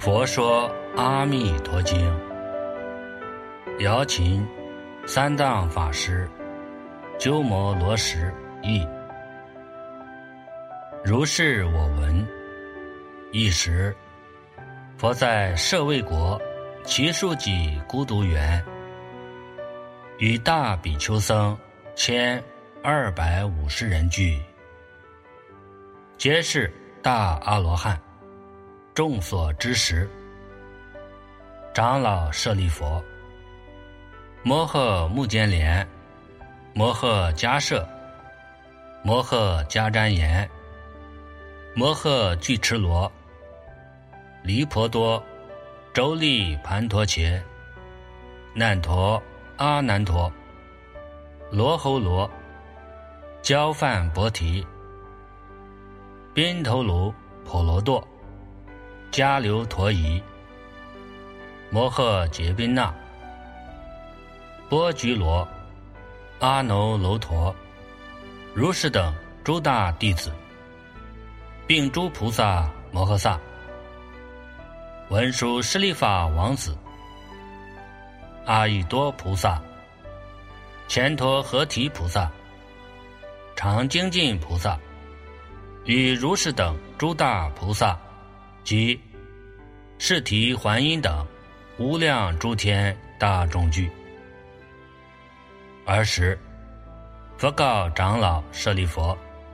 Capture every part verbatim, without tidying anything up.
佛说阿弥陀经，姚琴三藏法师鸠摩罗什译。如是我闻，一时佛在舍卫国祇树给孤独园，与大比丘僧千二百五十人聚，皆是大阿罗汉，众所知识。长老舍利弗、摩诃目犍连、摩诃迦摄、摩诃迦旃延、摩诃俱絺罗、离婆多、周利盘陀伽、难陀、阿难陀、罗睺罗、焦梵波提、宾头卢婆罗多、迦留陀夷、摩诃劫宾那、波居罗、阿耨楼陀、如是等诸大弟子，并诸菩萨摩诃萨，文殊师利法王子、阿逸多菩萨、乾陀合提菩萨、常精进菩萨，与如是等诸大菩萨及释提桓因等无量诸天大众聚。尔时佛告长老舍利弗：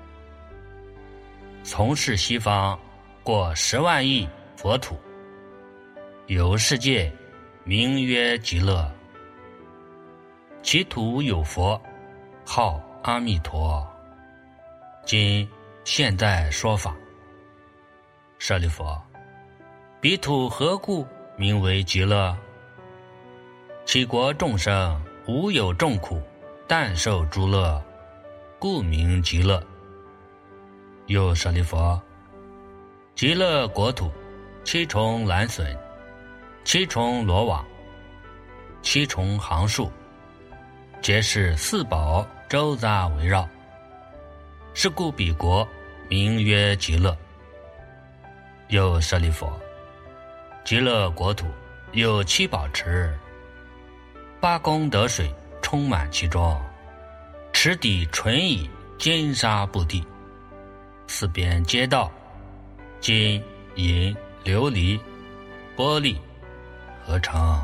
从是西方过十万亿佛土，有世界名曰极乐，其土有佛号阿弥陀，今现在说法。舍利弗，彼土何故名为极乐？其国众生无有众苦，但受诸乐，故名极乐。又舍利弗，极乐国土七重栏笋，七重罗网，七重行树，皆是四宝周匝围绕，是故彼国名曰极乐。又舍利弗，极乐国土有七宝池，八功德水充满其中，池底纯以金沙布地，四边街道金银琉璃玻璃合成，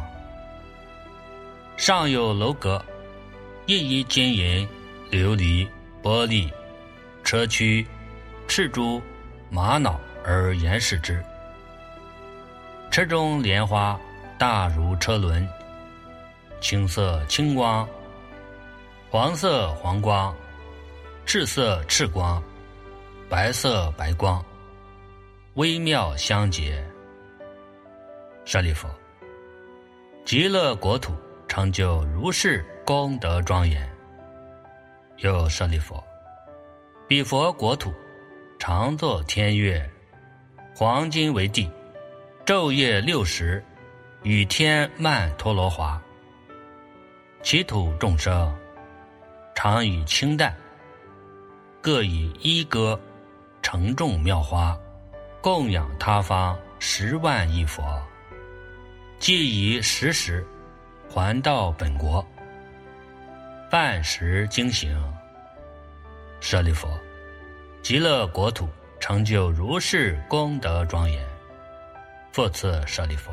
上有楼阁，一一金银琉璃玻璃车躯赤珠玛瑙而严饰之，车中莲花大如车轮，青色青光，黄色黄光，赤色赤光，白色白光，微妙相结。舍利弗，极乐国土成就如是功德庄严。又舍利弗，彼佛国土常作天乐，黄金为地，昼夜六时，与天曼陀罗华。其土众生常以清淡，各以衣歌承重妙花，供养他方十万亿佛，既以时时还到本国，饭食经行。舍利弗，极乐国土成就如是功德庄严。复次舍利弗，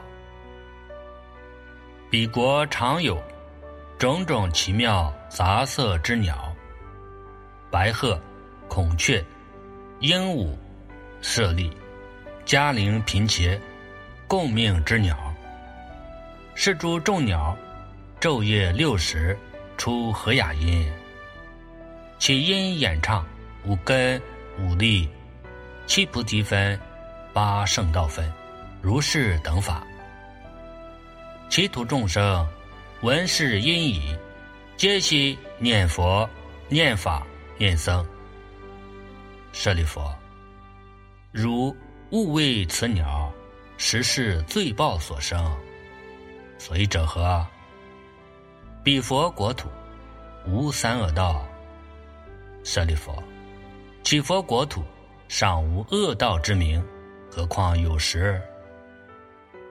彼国常有种种奇妙杂色之鸟，白鹤、孔雀、鹦鹉、舍利、迦陵频伽，共命之鸟。是诸众鸟昼夜六时出和雅音，其音演唱五根五力七菩提分八圣道分，如是等法。其土众生闻是音已，皆悉念佛念法念僧。舍利弗，如勿为此鸟，实是罪报所生。所以者何？彼佛国土无三恶道。舍利弗，其佛国土尚无恶道之名，何况有时？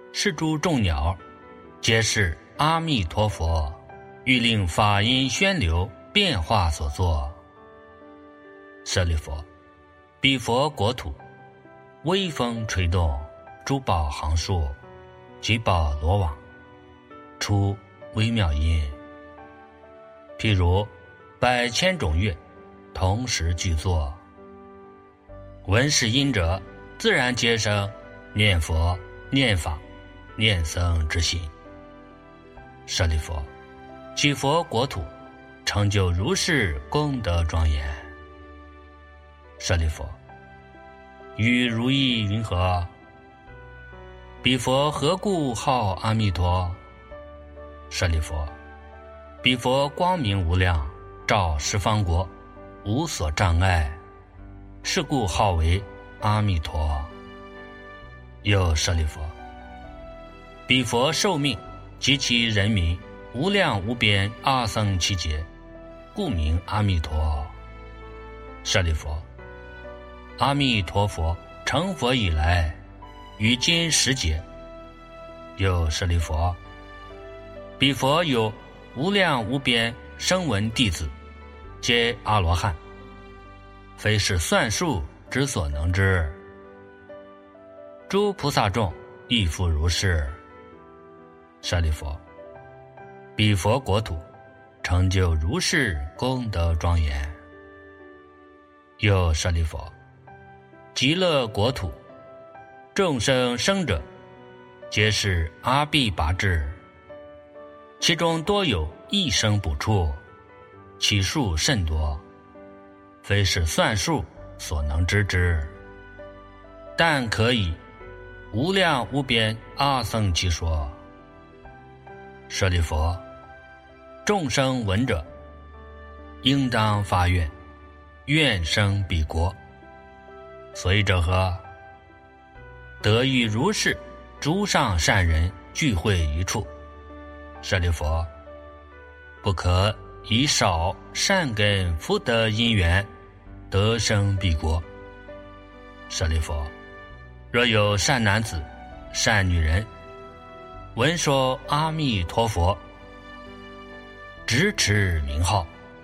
是诸众鸟，皆是阿弥陀佛欲令法音宣流变化所作。舍利弗，彼佛国土，微风吹动，珠宝行树，吉宝罗网，出微妙音。譬如百千种乐，同时具作，闻是音者，自然皆生念佛、念法、念僧之心。舍利弗，其佛国土，成就如是功德庄严。舍利弗，于如意云何？彼佛何故号阿弥陀？舍利弗，彼佛光明无量，照十方国，无所障碍，是故号为阿弥陀。又舍利弗，彼佛寿命及其人民无量无边阿僧祇劫，故名阿弥陀。舍利弗，阿弥陀佛成佛以来，于今十劫。又舍利弗，彼佛有无量无边声闻弟子，皆阿罗汉，非是算数之所能知。诸菩萨众亦复如是。舍利弗，彼佛国土，成就如是功德庄严。又舍利弗，极乐国土，众生生者，皆是阿鞞跋致，其中多有一生补处，其数甚多，非是算数所能知之，但可以无量无边阿僧祇说。舍利弗，众生闻者，应当发愿，愿生彼国。所以者何？得遇如是诸上善人聚会一处。舍利弗，不可以少善根福德因缘，得生彼国。舍利弗，若有善男子、善女人，闻说阿弥陀佛，直持名号，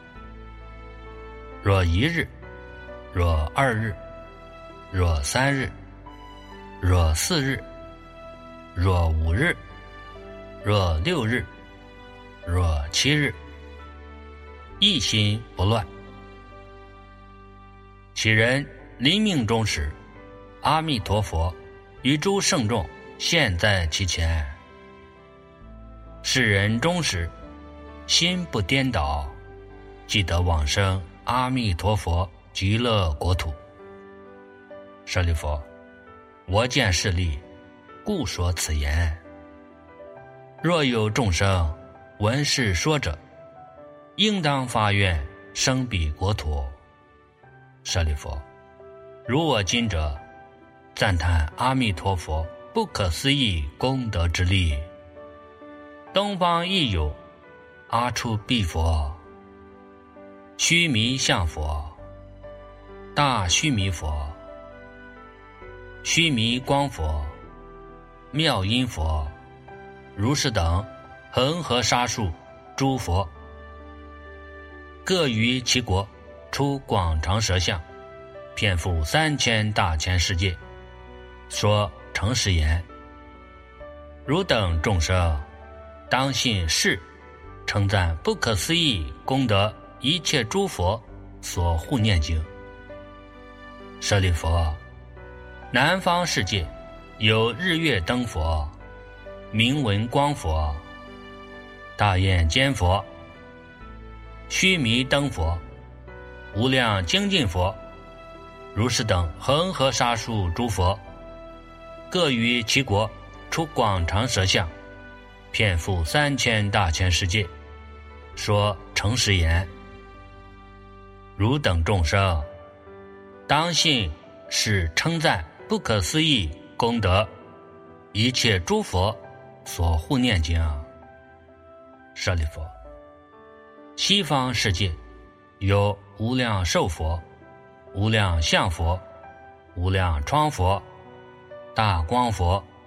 若一日，若二日，若三日，若四日，若五日，若六日，若七日，一心不乱，其人临命终时，阿弥陀佛与诸圣众现在其前，世人终时心不颠倒，即得往生阿弥陀佛极乐国土。舍利弗，我见是例，故说此言。若有众生闻是说者，应当发愿生彼国土。舍利弗，如我今者，赞叹阿弥陀佛不可思议功德之力。东方亦有阿阇鞞佛、须弥相佛、大须弥佛、须弥光佛、妙音佛，如是等恒河沙数诸佛，各于其国出广长舌相，遍覆三千大千世界，说诚实言：汝等众生，当信是称赞不可思议功德一切诸佛所护念经。舍利弗，南方世界有日月灯佛、明文光佛、大眼坚佛、须弥灯佛、无量精进佛，如是等恒河沙数诸佛，各于其国出广长舌相，遍覆三千大千世界，说诚实言：汝等众生，当信是称赞不可思议功德一切诸佛所护念经。舍利弗，西方世界有无量寿佛、无量相佛、无量窗佛、大光佛、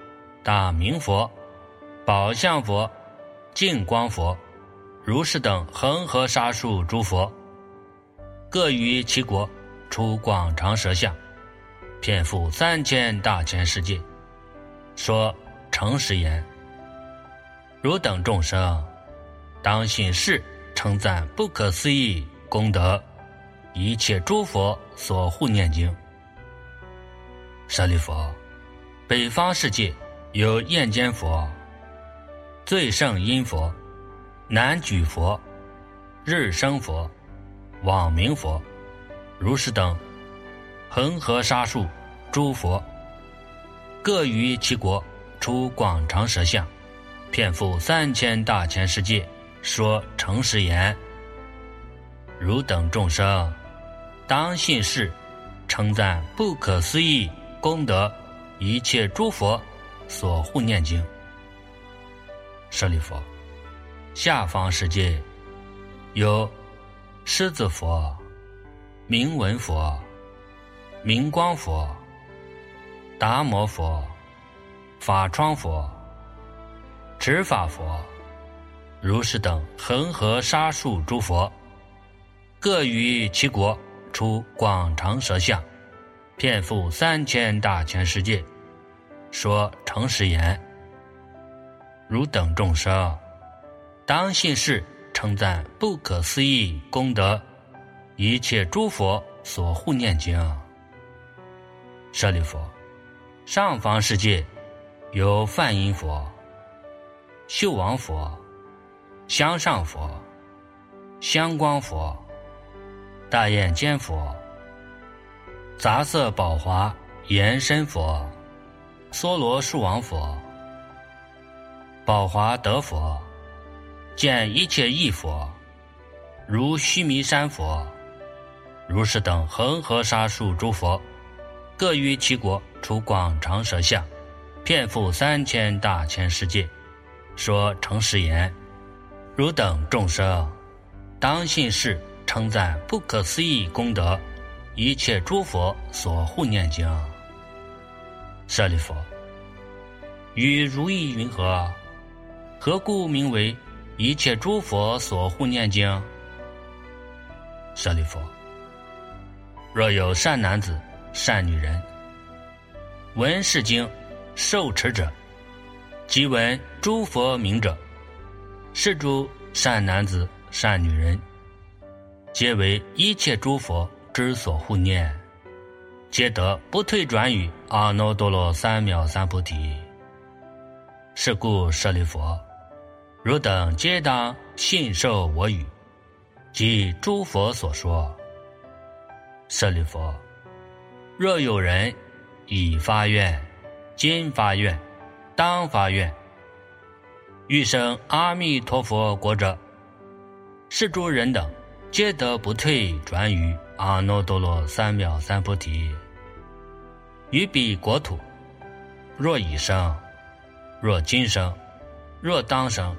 大明佛、宝相佛、净光佛、如是等恒河沙数诸佛，各于其国出广长舌相，遍覆三千大千世界，说诚实言：汝等众生，当信是称赞不可思议功德，一切诸佛所护念经。舍利弗，北方世界有焰间佛、最胜音佛、南举佛、日生佛、网明佛、如是等恒河沙数诸佛，各于其国出广长舌相，遍覆三千大千世界，说诚实言：汝等众生，当信是称赞不可思议功德，一切诸佛所护念经。舍利弗，下方世界有狮子佛、明文佛、明光佛、达摩佛、法窗佛、持法佛、如是等恒河沙数诸佛，各于其国出广长舌相，遍覆三千大千世界，说诚实言：汝等众生，当信是称赞不可思议功德，一切诸佛所护念经。舍利弗，上方世界有梵音佛、秀王佛、香上佛、香光佛、大焰间佛、杂色宝华延伸佛、梭罗树王佛、宝华德佛、见一切义佛，如须弥山佛、如是等恒河沙数诸佛，各于其国出广长舌相，遍覆三千大千世界，说诚实言：汝等众生，当信是称赞不可思议功德，一切诸佛所护念经。舍利弗，于如意云何？何故名为一切诸佛所护念经？舍利弗，若有善男子、善女人，闻是经受持者，即闻诸佛名者，是诸善男子、善女人，皆为一切诸佛之所护念，皆得不退转于阿耨多罗三藐三菩提。是故舍利弗，汝等皆当信受我语，即诸佛所说。舍利弗，若有人已发愿、今发愿、当发愿，欲生阿弥陀佛国者，是诸人等皆得不退转于阿耨多罗三藐三菩提。于彼国土，若已生，若今生，若当生。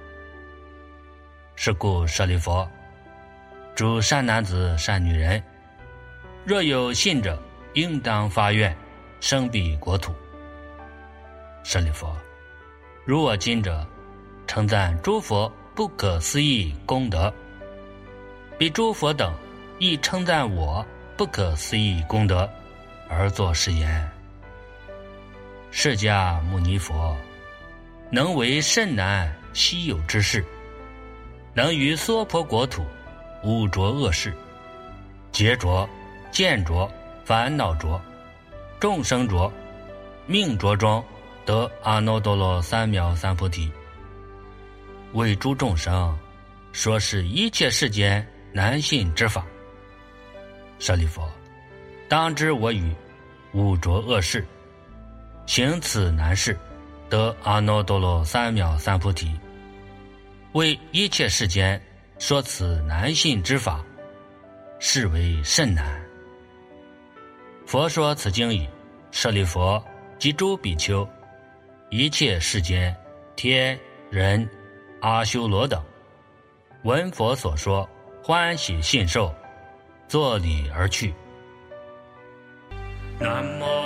是故舍利弗，诸善男子、善女人，若有信者，应当发愿生彼国土。舍利弗，如我今者，称赞诸佛不可思议功德，彼诸佛等亦称赞我不可思议功德，而作是言：释迦牟尼佛能为甚难稀有之事，能于娑婆国土污浊恶事、劫浊、见浊、烦恼浊、众生浊、命浊中得阿耨多罗三藐三菩提，为诸众生说是一切世间难信之法。舍利弗，当知我语污浊恶事，行此难事，得阿耨多罗三藐三菩提，为一切世间说此难信之法，是为甚难。佛说此经已，舍利弗及诸比丘，一切世间天人阿修罗等，闻佛所说，欢喜信受，作礼而去。南无